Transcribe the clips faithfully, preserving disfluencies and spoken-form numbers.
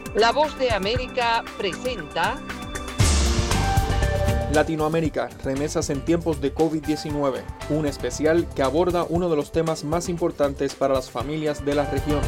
La Voz de América presenta Latinoamérica, remesas en tiempos de COVID diecinueve, un especial que aborda uno de los temas más importantes para las familias de la región.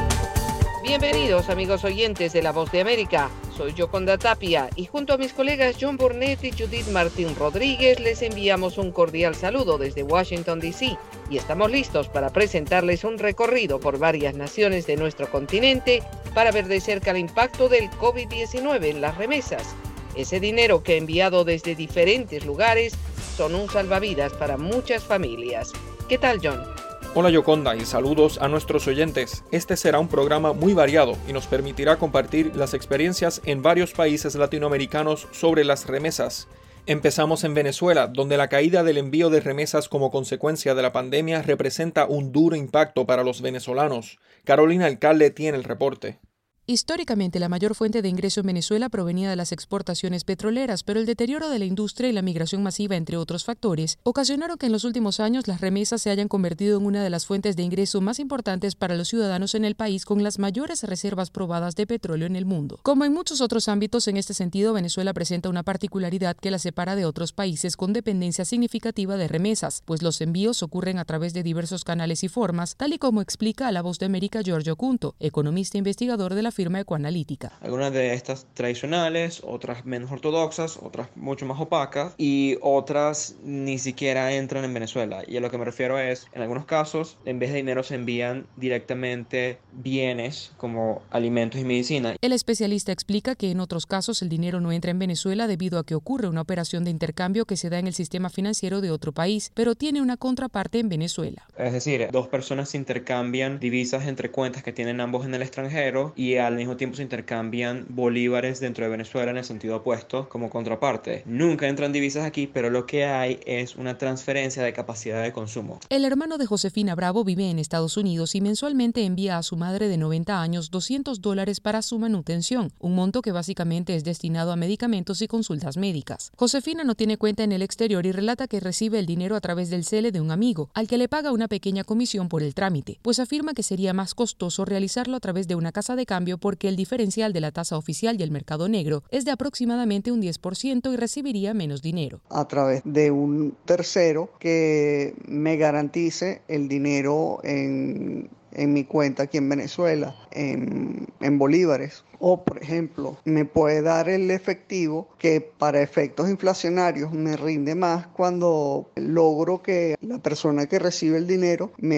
Bienvenidos amigos oyentes de La Voz de América, soy Yoconda Tapia y junto a mis colegas John Burnett y Judith Martín Rodríguez les enviamos un cordial saludo desde Washington, D C y estamos listos para presentarles un recorrido por varias naciones de nuestro continente para ver de cerca el impacto del COVID diecinueve en las remesas. Ese dinero que enviado desde diferentes lugares son un salvavidas para muchas familias. ¿Qué tal, John? Hola Yoconda y saludos a nuestros oyentes. Este será un programa muy variado y nos permitirá compartir las experiencias en varios países latinoamericanos sobre las remesas. Empezamos en Venezuela, donde la caída del envío de remesas como consecuencia de la pandemia representa un duro impacto para los venezolanos. Carolina Alcalde tiene el reporte. Históricamente, la mayor fuente de ingreso en Venezuela provenía de las exportaciones petroleras, pero el deterioro de la industria y la migración masiva, entre otros factores, ocasionaron que en los últimos años las remesas se hayan convertido en una de las fuentes de ingreso más importantes para los ciudadanos en el país, con las mayores reservas probadas de petróleo en el mundo. Como en muchos otros ámbitos, en este sentido, Venezuela presenta una particularidad que la separa de otros países con dependencia significativa de remesas, pues los envíos ocurren a través de diversos canales y formas, tal y como explica a La Voz de América Giorgio Cunto, economista e investigador de la firma Ecoanalítica. Algunas de estas tradicionales, otras menos ortodoxas, otras mucho más opacas y otras ni siquiera entran en Venezuela. Y a lo que me refiero es, en algunos casos, en vez de dinero se envían directamente bienes como alimentos y medicina. El especialista explica que en otros casos el dinero no entra en Venezuela debido a que ocurre una operación de intercambio que se da en el sistema financiero de otro país, pero tiene una contraparte en Venezuela. Es decir, dos personas se intercambian divisas entre cuentas que tienen ambos en el extranjero y al mismo tiempo se intercambian bolívares dentro de Venezuela en el sentido opuesto como contraparte. Nunca entran divisas aquí, pero lo que hay es una transferencia de capacidad de consumo. El hermano de Josefina Bravo vive en Estados Unidos y mensualmente envía a su madre de noventa años doscientos dólares para su manutención, un monto que básicamente es destinado a medicamentos y consultas médicas. Josefina no tiene cuenta en el exterior y relata que recibe el dinero a través del cele de un amigo, al que le paga una pequeña comisión por el trámite, pues afirma que sería más costoso realizarlo a través de una casa de cambio porque el diferencial de la tasa oficial y el mercado negro es de aproximadamente un diez por ciento y recibiría menos dinero. A través de un tercero que me garantice el dinero en, en mi cuenta aquí en Venezuela, en, en bolívares. O, por ejemplo, me puede dar el efectivo que para efectos inflacionarios me rinde más cuando logro que la persona que recibe el dinero me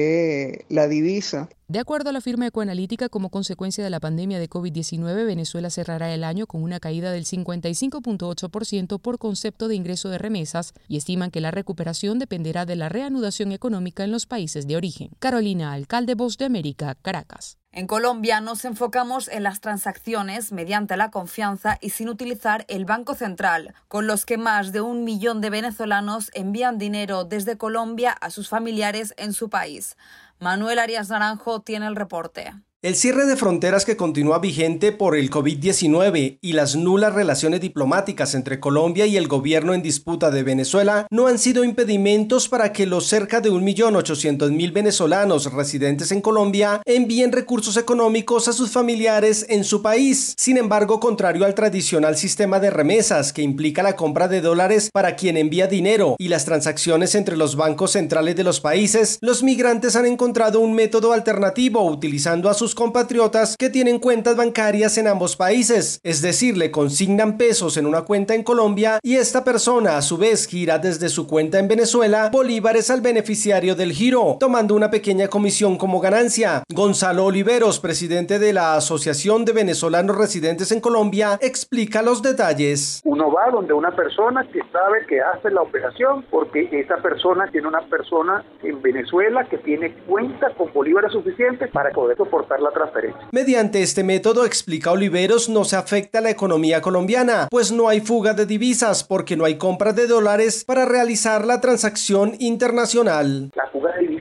dé la divisa. De acuerdo a la firma Ecoanalítica, como consecuencia de la pandemia de COVID diecinueve, Venezuela cerrará el año con una caída del cincuenta y cinco punto ocho por ciento por concepto de ingreso de remesas y estiman que la recuperación dependerá de la reanudación económica en los países de origen. Carolina Alcalde, Voz de América, Caracas. En Colombia nos enfocamos en las transacciones mediante la confianza y sin utilizar el Banco Central, con los que más de un millón de venezolanos envían dinero desde Colombia a sus familiares en su país. Manuel Arias Naranjo tiene el reporte. El cierre de fronteras que continúa vigente por el COVID diecinueve y las nulas relaciones diplomáticas entre Colombia y el gobierno en disputa de Venezuela no han sido impedimentos para que los cerca de un millón ochocientos mil venezolanos residentes en Colombia envíen recursos económicos a sus familiares en su país. Sin embargo, contrario al tradicional sistema de remesas que implica la compra de dólares para quien envía dinero y las transacciones entre los bancos centrales de los países, los migrantes han encontrado un método alternativo utilizando a sus compatriotas que tienen cuentas bancarias en ambos países, es decir, le consignan pesos en una cuenta en Colombia y esta persona a su vez gira desde su cuenta en Venezuela bolívares al beneficiario del giro, tomando una pequeña comisión como ganancia. Gonzalo Oliveros, presidente de la Asociación de Venezolanos Residentes en Colombia, explica los detalles. Uno va donde una persona que sabe que hace la operación porque esa persona tiene una persona en Venezuela que tiene cuenta con bolívares suficientes para poder soportar la transferencia. Mediante este método, explica Oliveros, no se afecta la economía colombiana, pues no hay fuga de divisas porque no hay compra de dólares para realizar la transacción internacional. La fuga de divisas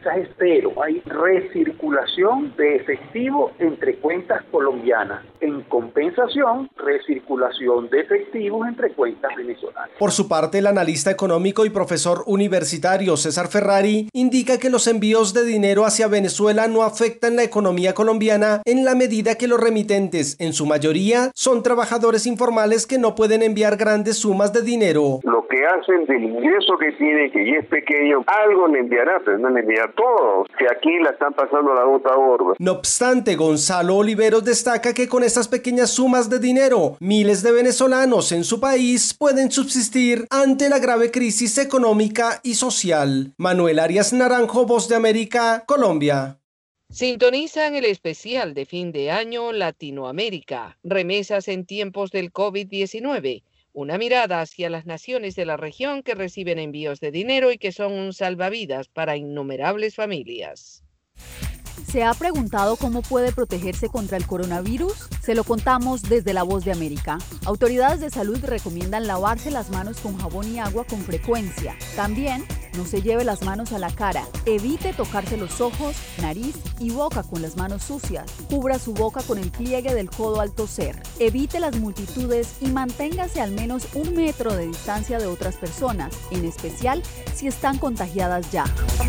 remesas es cero. Hay recirculación de efectivo entre cuentas colombianas. En compensación, recirculación de efectivos entre cuentas venezolanas. Por su parte, el analista económico y profesor universitario César Ferrari indica que los envíos de dinero hacia Venezuela no afectan la economía colombiana en la medida que los remitentes, en su mayoría, son trabajadores informales que no pueden enviar grandes sumas de dinero. Lo que hacen del ingreso que tienen, que ya es pequeño, algo le enviará, pero no le envía todo, que aquí la están pasando la gota gorda. No obstante, Gonzalo Oliveros destaca que con estas pequeñas sumas de dinero, miles de venezolanos en su país pueden subsistir ante la grave crisis económica y social. Manuel Arias Naranjo, Voz de América, Colombia. Sintonizan el especial de fin de año Latinoamérica, remesas en tiempos del COVID diecinueve. Una mirada hacia las naciones de la región que reciben envíos de dinero y que son un salvavidas para innumerables familias. ¿Se ha preguntado cómo puede protegerse contra el coronavirus? Se lo contamos desde La Voz de América. Autoridades de salud recomiendan lavarse las manos con jabón y agua con frecuencia. También, no se lleve las manos a la cara. Evite tocarse los ojos, nariz y boca con las manos sucias. Cubra su boca con el pliegue del codo al toser. Evite las multitudes y manténgase al menos un metro de distancia de otras personas, en especial si están contagiadas ya.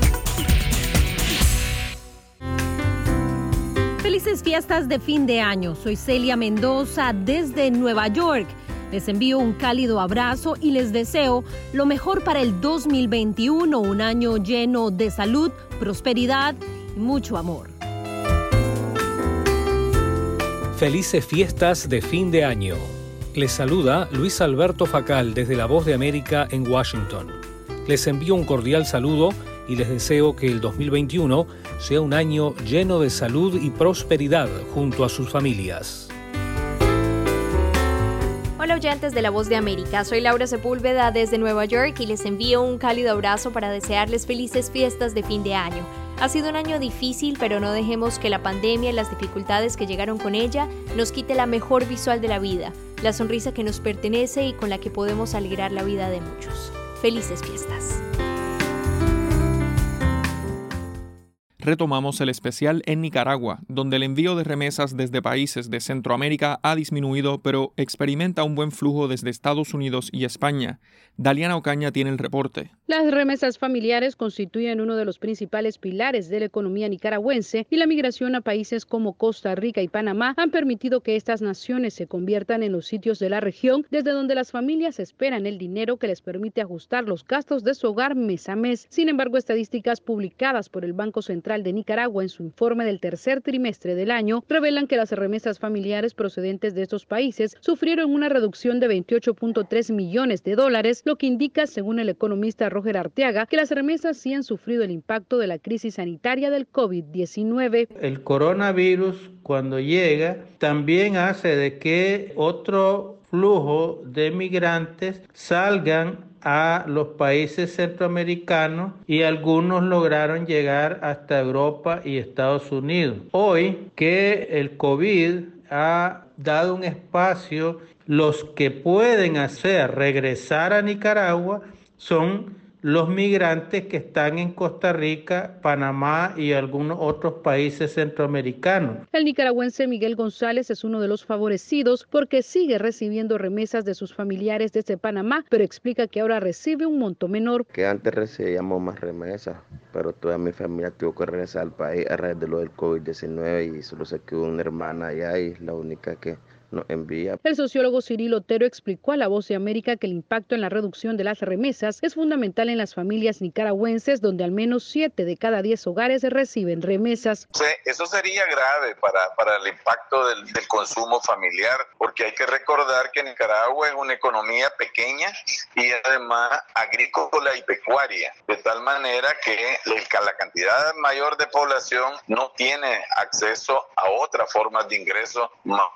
Felices fiestas de fin de año. Soy Celia Mendoza desde Nueva York. Les envío un cálido abrazo y les deseo lo mejor para el dos mil veintiuno, un año lleno de salud, prosperidad y mucho amor. Felices fiestas de fin de año. Les saluda Luis Alberto Facal desde La Voz de América en Washington. Les envío un cordial saludo y les deseo que el dos mil veintiuno sea un año lleno de salud y prosperidad junto a sus familias. Hola oyentes de La Voz de América, soy Laura Sepúlveda desde Nueva York y les envío un cálido abrazo para desearles felices fiestas de fin de año. Ha sido un año difícil, pero no dejemos que la pandemia y las dificultades que llegaron con ella nos quite la mejor visual de la vida, la sonrisa que nos pertenece y con la que podemos alegrar la vida de muchos. Felices fiestas. Retomamos el especial en Nicaragua, donde el envío de remesas desde países de Centroamérica ha disminuido, pero experimenta un buen flujo desde Estados Unidos y España. Daliana Ocaña tiene el reporte. Las remesas familiares constituyen uno de los principales pilares de la economía nicaragüense y la migración a países como Costa Rica y Panamá han permitido que estas naciones se conviertan en los sitios de la región desde donde las familias esperan el dinero que les permite ajustar los gastos de su hogar mes a mes. Sin embargo, estadísticas publicadas por el Banco Central de Nicaragua en su informe del tercer trimestre del año revelan que las remesas familiares procedentes de estos países sufrieron una reducción de veintiocho punto tres millones de dólares, lo que indica, según el economista Roger Arteaga, que las remesas sí han sufrido el impacto de la crisis sanitaria del COVID diecinueve. El coronavirus, cuando llega, también hace de que otro flujo de migrantes salgan a los países centroamericanos y algunos lograron llegar hasta Europa y Estados Unidos. Hoy que el COVID ha dado un espacio, los que pueden hacer regresar a Nicaragua son los migrantes que están en Costa Rica, Panamá y algunos otros países centroamericanos. El nicaragüense Miguel González es uno de los favorecidos porque sigue recibiendo remesas de sus familiares desde Panamá, pero explica que ahora recibe un monto menor. Que antes recibíamos más remesas, pero toda mi familia tuvo que regresar al país a raíz de lo del COVID diecinueve y solo se quedó una hermana allá y es la única que nos envía. El sociólogo Cirilo Otero explicó a La Voz de América que el impacto en la reducción de las remesas es fundamental en las familias nicaragüenses, donde al menos siete de cada diez hogares reciben remesas. Sí, eso sería grave para, para el impacto del, del consumo familiar, porque hay que recordar que Nicaragua es una economía pequeña y además agrícola y pecuaria, de tal manera que la cantidad mayor de población no tiene acceso a otras formas de ingreso más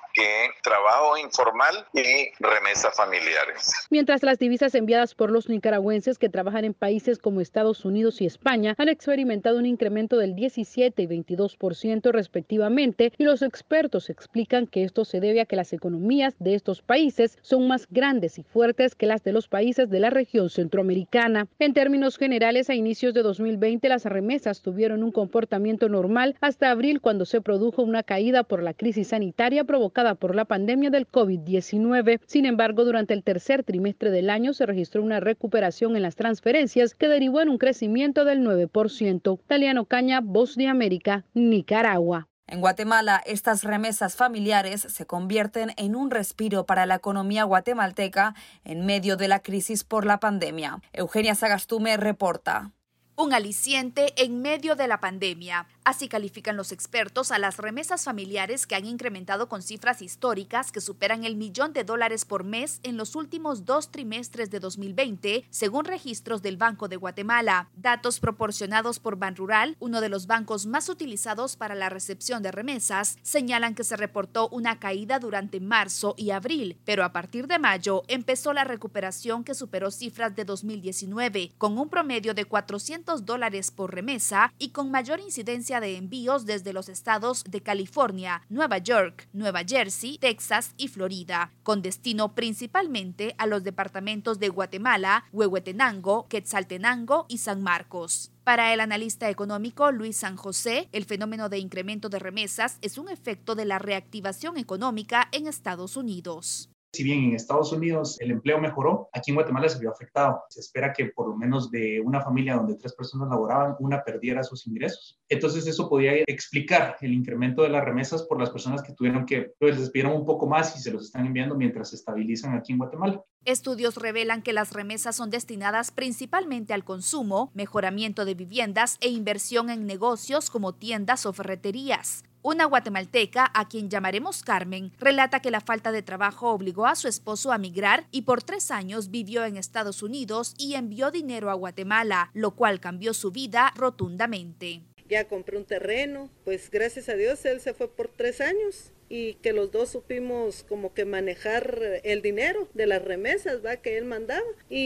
que trabajo informal y remesas familiares. Mientras las divisas enviadas por los nicaragüenses que trabajan en países como Estados Unidos y España han experimentado un incremento del diecisiete y veintidós por ciento respectivamente, y los expertos explican que esto se debe a que las economías de estos países son más grandes y fuertes que las de los países de la región centroamericana. En términos generales, a inicios de dos mil veinte las remesas tuvieron un comportamiento normal hasta abril, cuando se produjo una caída por la crisis sanitaria provocada por la pandemia del COVID diecinueve. Sin embargo, durante el tercer trimestre del año se registró una recuperación en las transferencias que derivó en un crecimiento del nueve por ciento. Taliano Caña, Voz de América, Nicaragua. En Guatemala, estas remesas familiares se convierten en un respiro para la economía guatemalteca en medio de la crisis por la pandemia. Eugenia Sagastume reporta. Un aliciente en medio de la pandemia. Así califican los expertos a las remesas familiares, que han incrementado con cifras históricas que superan el millón de dólares por mes en los últimos dos trimestres de dos mil veinte, según registros del Banco de Guatemala. Datos proporcionados por Banrural, uno de los bancos más utilizados para la recepción de remesas, señalan que se reportó una caída durante marzo y abril, pero a partir de mayo empezó la recuperación, que superó cifras de dos mil diecinueve, con un promedio de cuatrocientos dólares por remesa y con mayor incidencia de envíos desde los estados de California, Nueva York, Nueva Jersey, Texas y Florida, con destino principalmente a los departamentos de Guatemala, Huehuetenango, Quetzaltenango y San Marcos. Para el analista económico Luis San José, el fenómeno de incremento de remesas es un efecto de la reactivación económica en Estados Unidos. Si bien en Estados Unidos el empleo mejoró, aquí en Guatemala se vio afectado. Se espera que por lo menos de una familia donde tres personas laboraban, una perdiera sus ingresos. Entonces eso podía explicar el incremento de las remesas por las personas que tuvieron que, pues les pidieron un poco más y se los están enviando mientras se estabilizan aquí en Guatemala. Estudios revelan que las remesas son destinadas principalmente al consumo, mejoramiento de viviendas e inversión en negocios como tiendas o ferreterías. Una guatemalteca, a quien llamaremos Carmen, relata que la falta de trabajo obligó a su esposo a migrar y por tres años vivió en Estados Unidos y envió dinero a Guatemala, lo cual cambió su vida rotundamente. Ya compré un terreno, pues gracias a Dios él se fue por tres años y que los dos supimos como que manejar el dinero de las remesas, ¿va? Que él mandaba,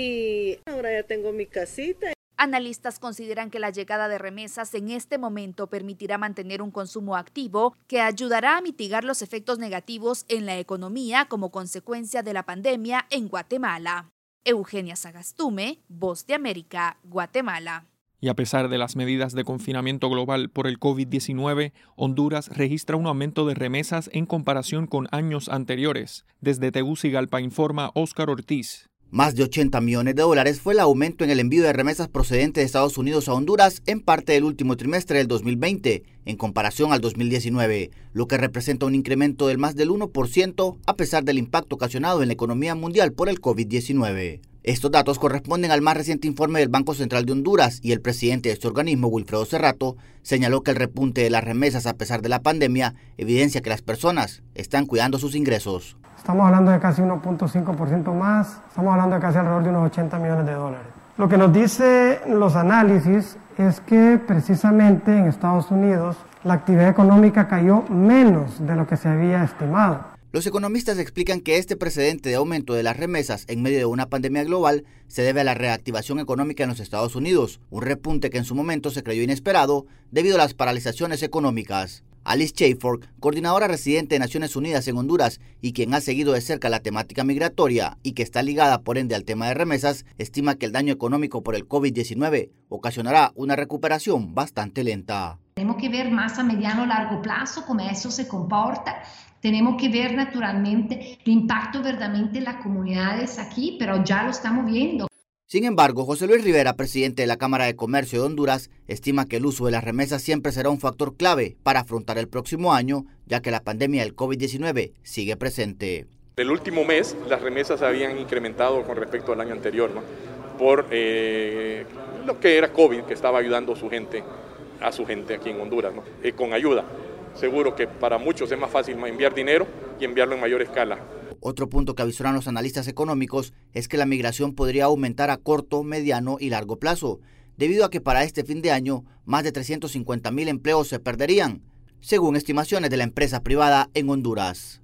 y ahora ya tengo mi casita. Analistas consideran que la llegada de remesas en este momento permitirá mantener un consumo activo que ayudará a mitigar los efectos negativos en la economía como consecuencia de la pandemia en Guatemala. Eugenia Sagastume, Voz de América, Guatemala. Y a pesar de las medidas de confinamiento global por el COVID diecinueve, Honduras registra un aumento de remesas en comparación con años anteriores. Desde Tegucigalpa informa Óscar Ortiz. Más de ochenta millones de dólares fue el aumento en el envío de remesas procedentes de Estados Unidos a Honduras en parte del último trimestre del dos mil veinte, en comparación al dos mil diecinueve, lo que representa un incremento del más del uno por ciento a pesar del impacto ocasionado en la economía mundial por el COVID diecinueve. Estos datos corresponden al más reciente informe del Banco Central de Honduras, y el presidente de este organismo, Wilfredo Cerrato, señaló que el repunte de las remesas a pesar de la pandemia evidencia que las personas están cuidando sus ingresos. Estamos hablando de casi uno punto cinco por ciento más, estamos hablando de casi alrededor de unos ochenta millones de dólares. Lo que nos dice los análisis es que precisamente en Estados Unidos la actividad económica cayó menos de lo que se había estimado. Los economistas explican que este precedente de aumento de las remesas en medio de una pandemia global se debe a la reactivación económica en los Estados Unidos, un repunte que en su momento se creyó inesperado debido a las paralizaciones económicas. Alice Chayford, coordinadora residente de Naciones Unidas en Honduras y quien ha seguido de cerca la temática migratoria y que está ligada por ende al tema de remesas, estima que el daño económico por el COVID diecinueve ocasionará una recuperación bastante lenta. Tenemos que ver más a mediano o largo plazo cómo eso se comporta. Tenemos que ver naturalmente el impacto verdaderamente en las comunidades aquí, pero ya lo estamos viendo. Sin embargo, José Luis Rivera, presidente de la Cámara de Comercio de Honduras, estima que el uso de las remesas siempre será un factor clave para afrontar el próximo año, ya que la pandemia del COVID diecinueve sigue presente. El último mes las remesas habían incrementado con respecto al año anterior, ¿no? Por eh, lo que era COVID, que estaba ayudando a su gente, a su gente aquí en Honduras, ¿no? eh, con ayuda. Seguro que para muchos es más fácil enviar dinero y enviarlo en mayor escala. Otro punto que avisoran los analistas económicos es que la migración podría aumentar a corto, mediano y largo plazo, debido a que para este fin de año más de trescientos cincuenta mil empleos se perderían, según estimaciones de la empresa privada en Honduras.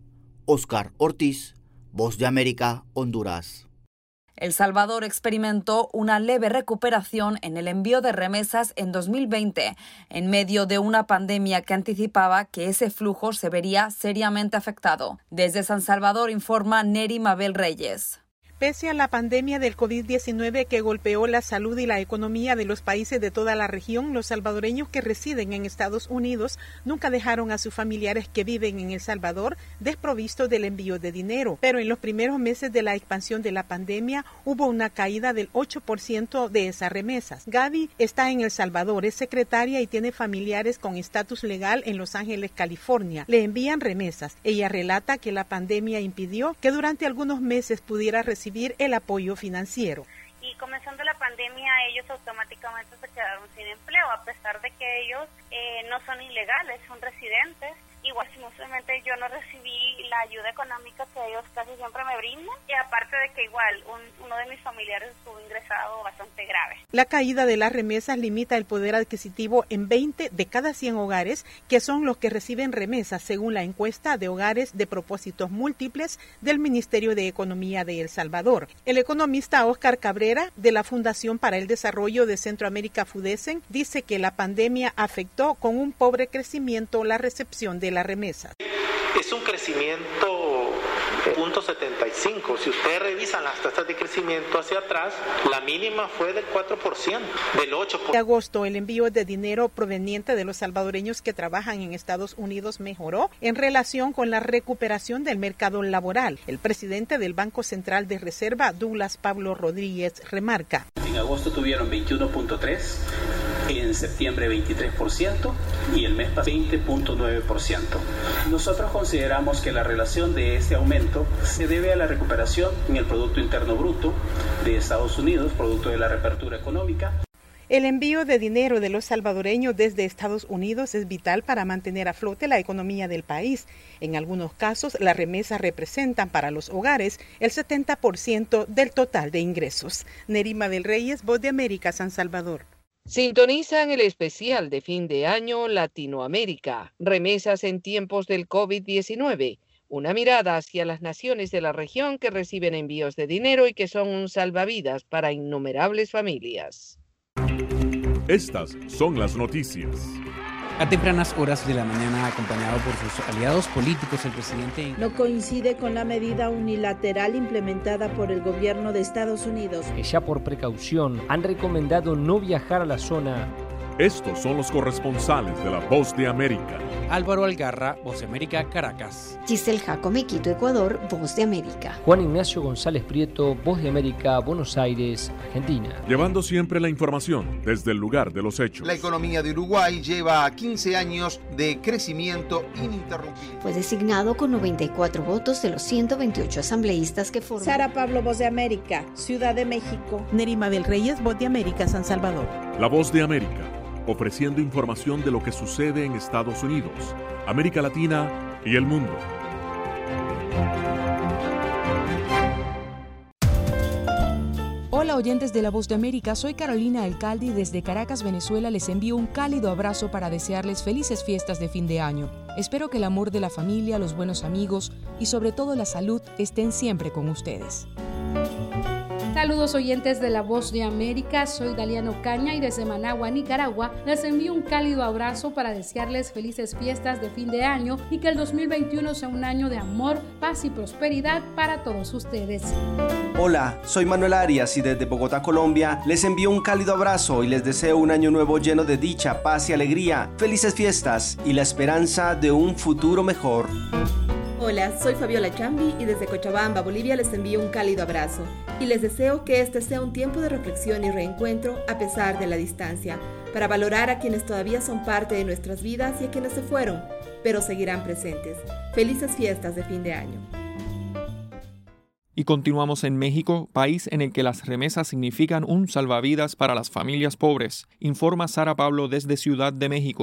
Oscar Ortiz, Voz de América, Honduras. El Salvador experimentó una leve recuperación en el envío de remesas en dos mil veinte, en medio de una pandemia que anticipaba que ese flujo se vería seriamente afectado. Desde San Salvador informa Neri Mabel Reyes. Pese a la pandemia del COVID diecinueve que golpeó la salud y la economía de los países de toda la región, los salvadoreños que residen en Estados Unidos nunca dejaron a sus familiares que viven en El Salvador desprovistos del envío de dinero. Pero en los primeros meses de la expansión de la pandemia hubo una caída del ocho por ciento de esas remesas. Gaby está en El Salvador, es secretaria y tiene familiares con estatus legal en Los Ángeles, California. Le envían remesas. Ella relata que la pandemia impidió que durante algunos meses pudiera recibir el apoyo financiero. Y comenzando la pandemia, ellos automáticamente se quedaron sin empleo, a pesar de que ellos eh, no son ilegales, son residentes. Igual, simplemente yo no recibí la ayuda económica que ellos casi siempre me brindan, y aparte de que igual un, uno de mis familiares estuvo ingresado bastante grave. La caída de las remesas limita el poder adquisitivo en veinte de cada cien hogares, que son los que reciben remesas, según la encuesta de hogares de propósitos múltiples del Ministerio de Economía de El Salvador. El economista Oscar Cabrera, de la Fundación para el Desarrollo de Centroamérica FUDESEN, dice que la pandemia afectó con un pobre crecimiento la recepción de las remesas. Es un crecimiento cero punto setenta y cinco. Si ustedes revisan las tasas de crecimiento hacia atrás, la mínima fue del cuatro por ciento, del ocho por ciento. En agosto, el envío de dinero proveniente de los salvadoreños que trabajan en Estados Unidos mejoró en relación con la recuperación del mercado laboral. El presidente del Banco Central de Reserva, Douglas Pablo Rodríguez, remarca. En agosto tuvieron veintiuno punto tres, en septiembre veintitrés por ciento y el mes pasado veinte punto nueve por ciento. Nosotros consideramos que la relación de este aumento se debe a la recuperación en el Producto Interno Bruto de Estados Unidos, producto de la reapertura económica. El envío de dinero de los salvadoreños desde Estados Unidos es vital para mantener a flote la economía del país. En algunos casos, las remesas representan para los hogares el setenta por ciento del total de ingresos. Nerima del Reyes, Voz de América, San Salvador. Sintonizan el especial de fin de año Latinoamérica, remesas en tiempos del COVID diecinueve, una mirada hacia las naciones de la región que reciben envíos de dinero y que son un salvavidas para innumerables familias. Estas son las noticias. A tempranas horas de la mañana, acompañado por sus aliados políticos, el presidente no coincide con la medida unilateral implementada por el gobierno de Estados Unidos, que ya por precaución han recomendado no viajar a la zona. Estos son los corresponsales de La Voz de América. Álvaro Algarra, Voz de América, Caracas. Giselle Jacome, Quito, Ecuador, Voz de América. Juan Ignacio González Prieto, Voz de América, Buenos Aires, Argentina. Llevando siempre la información desde el lugar de los hechos. La economía de Uruguay lleva quince años de crecimiento ininterrumpido. Fue designado con noventa y cuatro votos de los ciento veintiocho asambleístas que forman. Sara Pablo, Voz de América, Ciudad de México. Nerima del Reyes, Voz de América, San Salvador. La Voz de América, ofreciendo información de lo que sucede en Estados Unidos, América Latina y el mundo. Hola oyentes de La Voz de América, soy Carolina Alcalde y desde Caracas, Venezuela les envío un cálido abrazo para desearles felices fiestas de fin de año. Espero que el amor de la familia, los buenos amigos y sobre todo la salud estén siempre con ustedes. Saludos oyentes de La Voz de América, soy Daliano Caña y desde Managua, Nicaragua, les envío un cálido abrazo para desearles felices fiestas de fin de año y que el dos mil veintiuno sea un año de amor, paz y prosperidad para todos ustedes. Hola, soy Manuel Arias y desde Bogotá, Colombia, les envío un cálido abrazo y les deseo un año nuevo lleno de dicha, paz y alegría, felices fiestas y la esperanza de un futuro mejor. Hola, soy Fabiola Chambi y desde Cochabamba, Bolivia les envío un cálido abrazo y les deseo que este sea un tiempo de reflexión y reencuentro a pesar de la distancia, para valorar a quienes todavía son parte de nuestras vidas y a quienes se fueron, pero seguirán presentes. Felices fiestas de fin de año. Y continuamos en México, país en el que las remesas significan un salvavidas para las familias pobres, informa Sara Pablo desde Ciudad de México.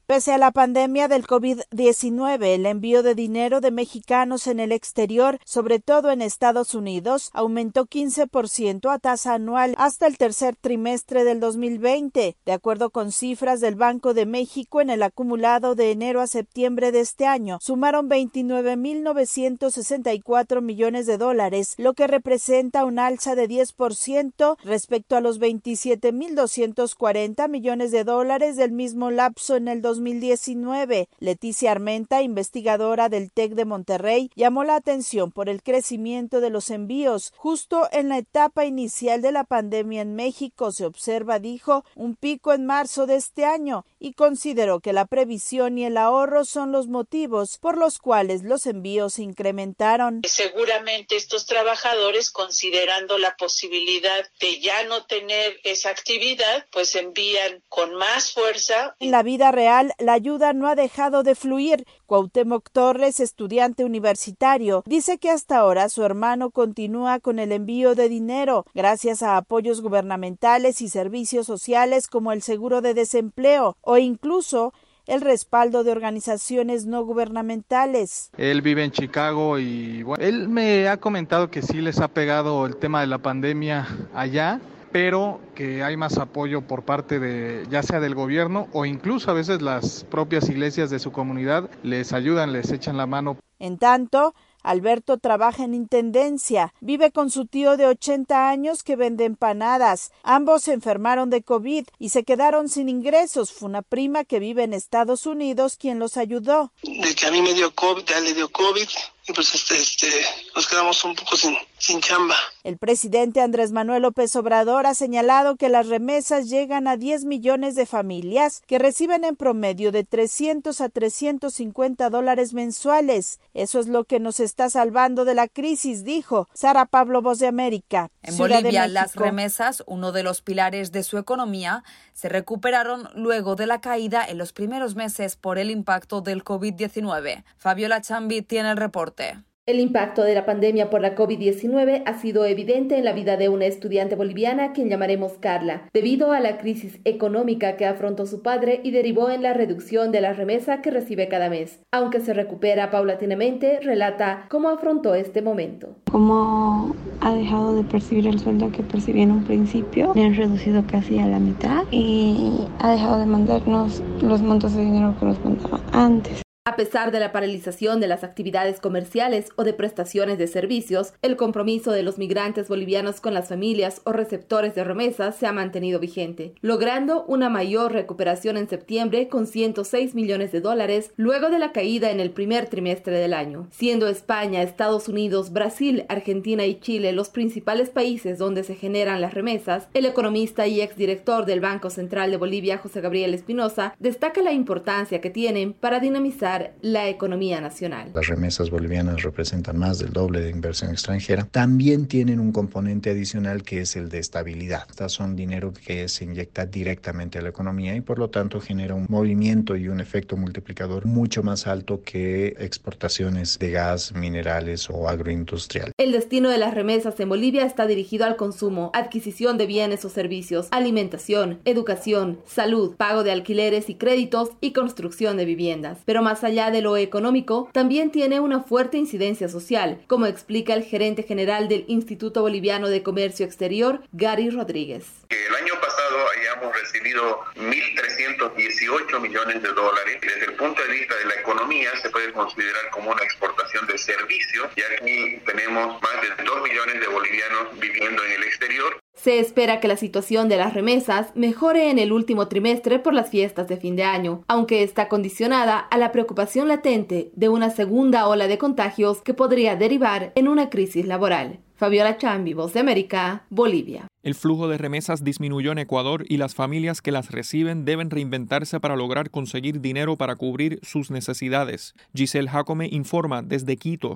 Pese a la pandemia del COVID diecinueve, el envío de dinero de mexicanos en el exterior, sobre todo en Estados Unidos, aumentó quince por ciento a tasa anual hasta el tercer trimestre del dos mil veinte. De acuerdo con cifras del Banco de México, en el acumulado de enero a septiembre de este año, sumaron veintinueve mil novecientos sesenta y cuatro millones de dólares, lo que representa un alza de diez por ciento respecto a los veintisiete mil doscientos cuarenta millones de dólares del mismo lapso en el dos mil diecinueve. Leticia Armenta, investigadora del TEC de Monterrey, llamó la atención por el crecimiento de los envíos. Justo en la etapa inicial de la pandemia en México se observa, dijo, un pico en marzo de este año y consideró que la previsión y el ahorro son los motivos por los cuales los envíos se incrementaron. Seguramente estos trabajadores, considerando la posibilidad de ya no tener esa actividad, pues envían con más fuerza. En la vida real, la ayuda no ha dejado de fluir. Cuauhtémoc Torres, estudiante universitario, dice que hasta ahora su hermano continúa con el envío de dinero gracias a apoyos gubernamentales y servicios sociales como el seguro de desempleo o incluso el respaldo de organizaciones no gubernamentales. Él vive en Chicago y bueno, él me ha comentado que sí les ha pegado el tema de la pandemia allá, pero que hay más apoyo por parte de ya sea del gobierno o incluso a veces las propias iglesias de su comunidad les ayudan, les echan la mano. En tanto, Alberto trabaja en intendencia, vive con su tío de ochenta años que vende empanadas. Ambos se enfermaron de COVID y se quedaron sin ingresos. Fue una prima que vive en Estados Unidos quien los ayudó. De que a mí me dio COVID, ya le dio COVID. Y pues este, este, nos quedamos un poco sin, sin chamba. El presidente Andrés Manuel López Obrador ha señalado que las remesas llegan a diez millones de familias que reciben en promedio de trescientos a trescientos cincuenta dólares mensuales. Eso es lo que nos está salvando de la crisis, dijo Sara Pablo, Voz de América. En Bolivia, las remesas, uno de los pilares de su economía, se recuperaron luego de la caída en los primeros meses por el impacto del COVID diecinueve. Fabiola Chambi tiene el reporte. El impacto de la pandemia por la COVID diecinueve ha sido evidente en la vida de una estudiante boliviana a quien llamaremos Carla, debido a la crisis económica que afrontó su padre y derivó en la reducción de la remesa que recibe cada mes. Aunque se recupera paulatinamente, relata cómo afrontó este momento. Como ha dejado de percibir el sueldo que percibía en un principio, le han reducido casi a la mitad y ha dejado de mandarnos los montos de dinero que nos mandaba antes. A pesar de la paralización de las actividades comerciales o de prestaciones de servicios, el compromiso de los migrantes bolivianos con las familias o receptores de remesas se ha mantenido vigente, logrando una mayor recuperación en septiembre con ciento seis millones de dólares luego de la caída en el primer trimestre del año. Siendo España, Estados Unidos, Brasil, Argentina y Chile los principales países donde se generan las remesas, el economista y exdirector del Banco Central de Bolivia, José Gabriel Espinosa, destaca la importancia que tienen para dinamizar la economía nacional. Las remesas bolivianas representan más del doble de inversión extranjera. También tienen un componente adicional que es el de estabilidad. Estas son dinero que se inyecta directamente a la economía y por lo tanto genera un movimiento y un efecto multiplicador mucho más alto que exportaciones de gas, minerales o agroindustrial. El destino de las remesas en Bolivia está dirigido al consumo, adquisición de bienes o servicios, alimentación, educación, salud, pago de alquileres y créditos y construcción de viviendas. Pero más allá de lo económico, también tiene una fuerte incidencia social, como explica el gerente general del Instituto Boliviano de Comercio Exterior, Gary Rodríguez. El año pasado hayamos recibido mil trescientos dieciocho millones de dólares. Desde el punto de vista de la economía se puede considerar como una exportación de servicios, ya que tenemos más de dos millones de bolivianos viviendo en el exterior. Se espera que la situación de las remesas mejore en el último trimestre por las fiestas de fin de año, aunque está condicionada a la preocupación latente de una segunda ola de contagios que podría derivar en una crisis laboral. Fabiola Chambi, Voz de América, Bolivia. El flujo de remesas disminuyó en Ecuador y las familias que las reciben deben reinventarse para lograr conseguir dinero para cubrir sus necesidades. Giselle Jacome informa desde Quito.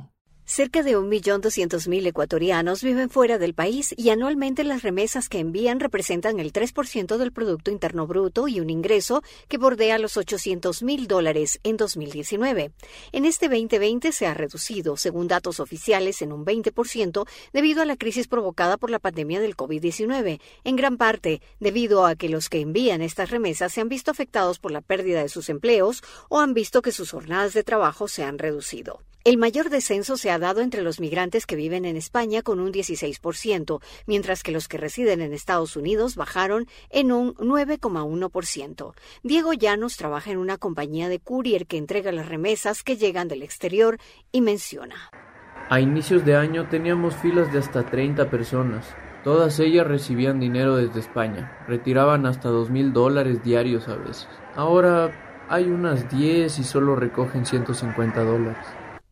Cerca de un millón doscientos mil ecuatorianos viven fuera del país y anualmente las remesas que envían representan el tres por ciento del Producto Interno Bruto y un ingreso que bordea los ochocientos mil dólares en dos mil diecinueve. En este veinte veinte se ha reducido, según datos oficiales, en un veinte por ciento debido a la crisis provocada por la pandemia del COVID diecinueve, en gran parte debido a que los que envían estas remesas se han visto afectados por la pérdida de sus empleos o han visto que sus jornadas de trabajo se han reducido. El mayor descenso se ha dado entre los migrantes que viven en España con un dieciséis por ciento, mientras que los que residen en Estados Unidos bajaron en un nueve coma uno por ciento. Diego Llanos trabaja en una compañía de courier que entrega las remesas que llegan del exterior y menciona: A inicios de año teníamos filas de hasta treinta personas. Todas ellas recibían dinero desde España. Retiraban hasta dos mil dólares diarios a veces. Ahora hay unas diez y solo recogen ciento cincuenta dólares.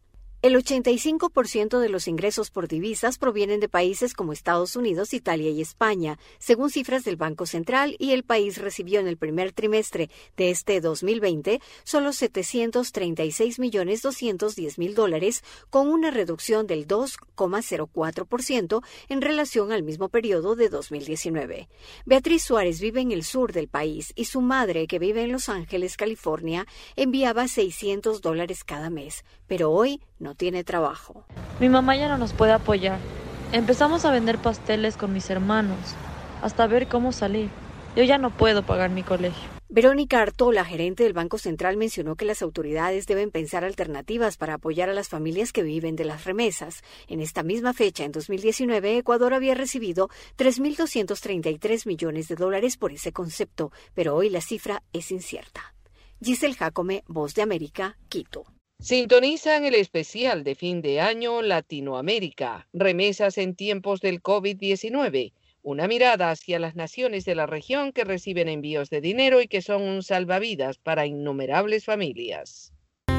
El ochenta y cinco por ciento de los ingresos por divisas provienen de países como Estados Unidos, Italia y España, según cifras del Banco Central, y el país recibió en el primer trimestre de este dos mil veinte solo setecientos treinta y seis millones doscientos diez mil dólares, con una reducción del dos coma cero cuatro por ciento en relación al mismo periodo de dos mil diecinueve. Beatriz Suárez vive en el sur del país y su madre, que vive en Los Ángeles, California, enviaba seiscientos dólares cada mes, pero hoy no tiene trabajo. Mi mamá ya no nos puede apoyar. Empezamos a vender pasteles con mis hermanos, hasta ver cómo salir. Yo ya no puedo pagar mi colegio. Verónica Artola, gerente del Banco Central, mencionó que las autoridades deben pensar alternativas para apoyar a las familias que viven de las remesas. En esta misma fecha, en dos mil diecinueve, Ecuador había recibido tres mil doscientos treinta y tres millones de dólares por ese concepto, pero hoy la cifra es incierta. Giselle Jacome, Voz de América, Quito. Sintonizan el especial de fin de año Latinoamérica, remesas en tiempos del COVID diecinueve, una mirada hacia las naciones de la región que reciben envíos de dinero y que son un salvavidas para innumerables familias.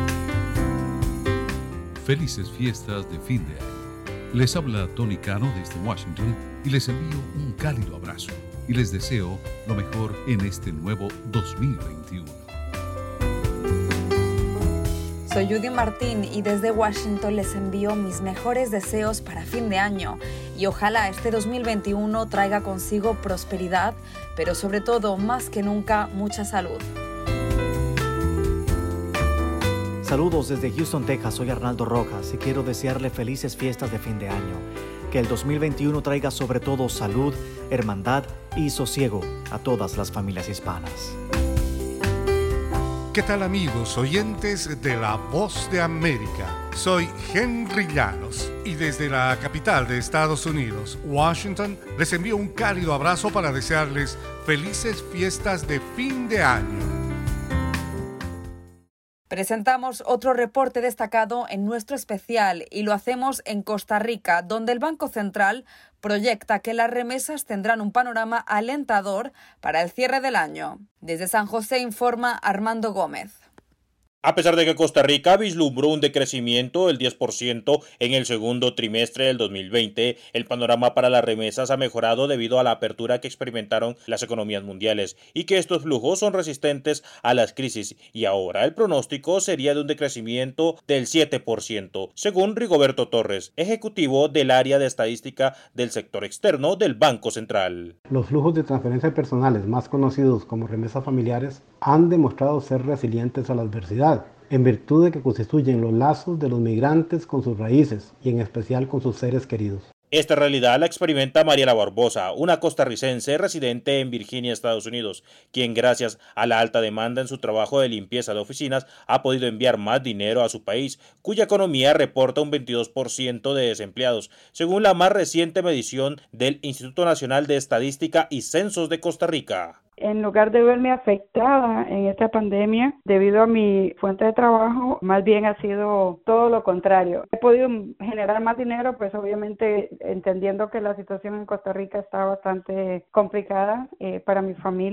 Felices fiestas de fin de año. Les habla Tony Cano desde Washington y les envío un cálido abrazo y les deseo lo mejor en este nuevo dos mil veintiuno. Soy Judy Martín y desde Washington les envío mis mejores deseos para fin de año y ojalá este dos mil veintiuno traiga consigo prosperidad, pero sobre todo, más que nunca, mucha salud. Saludos desde Houston, Texas. Soy Arnaldo Rojas y quiero desearle felices fiestas de fin de año. Que el dos mil veintiuno traiga sobre todo salud, hermandad y sosiego a todas las familias hispanas. ¿Qué tal, amigos oyentes de La Voz de América? Soy Henry Llanos y desde la capital de Estados Unidos, Washington, les envío un cálido abrazo para desearles felices fiestas de fin de año. Presentamos otro reporte destacado en nuestro especial y lo hacemos en Costa Rica, donde el Banco Central proyecta que las remesas tendrán un panorama alentador para el cierre del año. Desde San José informa Armando Gómez. A pesar de que Costa Rica vislumbró un decrecimiento del diez por ciento en el segundo trimestre del dos mil veinte, el panorama para las remesas ha mejorado debido a la apertura que experimentaron las economías mundiales y que estos flujos son resistentes a las crisis, y ahora el pronóstico sería de un decrecimiento del siete por ciento, según Rigoberto Torres, ejecutivo del área de estadística del sector externo del Banco Central. Los flujos de transferencias personales, más conocidos como remesas familiares, han demostrado ser resilientes a la adversidad, en virtud de que constituyen los lazos de los migrantes con sus raíces y en especial con sus seres queridos. Esta realidad la experimenta Mariela Barbosa, una costarricense residente en Virginia, Estados Unidos, quien gracias a la alta demanda en su trabajo de limpieza de oficinas ha podido enviar más dinero a su país, cuya economía reporta un veintidós por ciento de desempleados, según la más reciente medición del Instituto Nacional de Estadística y Censos de Costa Rica. En lugar de verme afectada en esta pandemia debido a mi fuente de trabajo, más bien ha sido todo lo contrario. He podido generar más dinero, pues obviamente entendiendo que la situación en Costa Rica está bastante complicada eh, para mi familia.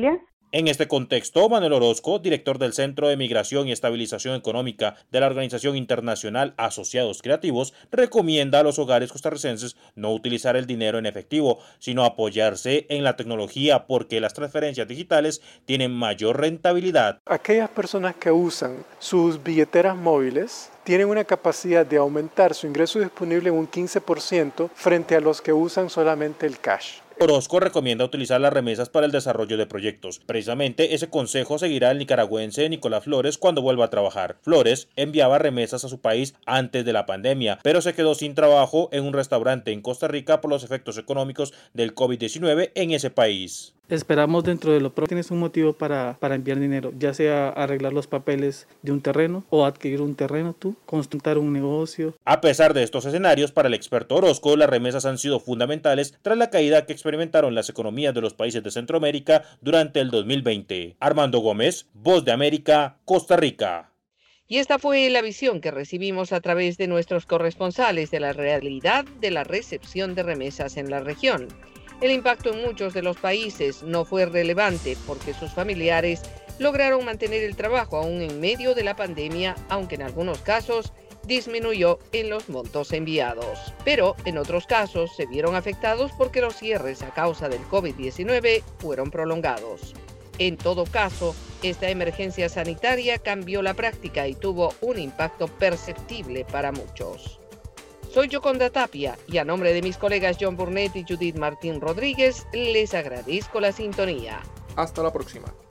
En este contexto, Manuel Orozco, director del Centro de Migración y Estabilización Económica de la Organización Internacional Asociados Creativos, recomienda a los hogares costarricenses no utilizar el dinero en efectivo, sino apoyarse en la tecnología porque las transferencias digitales tienen mayor rentabilidad. Aquellas personas que usan sus billeteras móviles tienen una capacidad de aumentar su ingreso disponible en un quince por ciento frente a los que usan solamente el cash. Orozco recomienda utilizar las remesas para el desarrollo de proyectos. Precisamente ese consejo seguirá el nicaragüense Nicolás Flores cuando vuelva a trabajar. Flores enviaba remesas a su país antes de la pandemia, pero se quedó sin trabajo en un restaurante en Costa Rica por los efectos económicos del COVID diecinueve en ese país. Esperamos dentro de lo próximo tienes un motivo para, para enviar dinero, ya sea arreglar los papeles de un terreno o adquirir un terreno tú, construir un negocio. A pesar de estos escenarios, para el experto Orozco, las remesas han sido fundamentales tras la caída que experimentaron las economías de los países de Centroamérica durante el dos mil veinte. Armando Gómez, Voz de América, Costa Rica. Y esta fue la visión que recibimos a través de nuestros corresponsales de la realidad de la recepción de remesas en la región. El impacto en muchos de los países no fue relevante porque sus familiares lograron mantener el trabajo aún en medio de la pandemia, aunque en algunos casos disminuyó en los montos enviados. Pero en otros casos se vieron afectados porque los cierres a causa del COVID diecinueve fueron prolongados. En todo caso, esta emergencia sanitaria cambió la práctica y tuvo un impacto perceptible para muchos. Soy Yoconda Tapia y a nombre de mis colegas John Burnett y Judith Martín Rodríguez les agradezco la sintonía. Hasta la próxima.